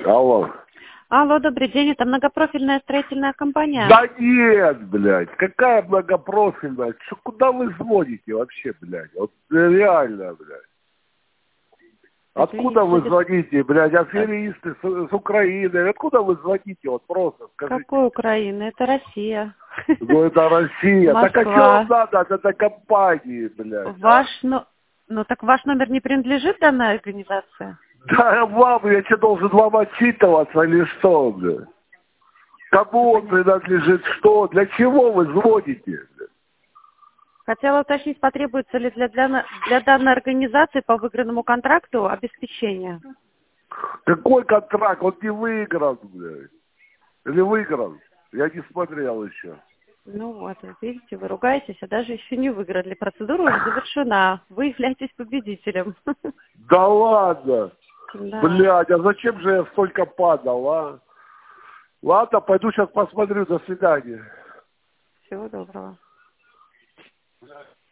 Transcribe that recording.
Алло. Алло, добрый день, это многопрофильная строительная компания? Да нет, блядь, какая многопрофильная? Куда вы звоните вообще, блядь? Вот реально, блядь. Откуда вы звоните, блядь, аферисты с Украины? Откуда вы звоните, вот просто скажите. Какой Украины? Это Россия. Ну это Россия. Так а что вам надо от этой компании, блядь? Ну так ваш номер не принадлежит данной организации? Да вам, я что, должен вам отчитываться или что, блядь? Кому он принадлежит, что? Для чего вы звоните? Хотела уточнить, потребуется ли для данной организации по выигранному контракту обеспечение? Какой контракт? Он не выигран, блядь. Или выигран? Я не смотрел еще. Ну вот, видите, вы ругаетесь, а даже еще не выиграли. Процедура уже завершена. Вы являетесь победителем. Да ладно? Да. Блядь, а зачем же я столько падал, а? Ладно, пойду сейчас посмотрю. До свидания. Всего доброго.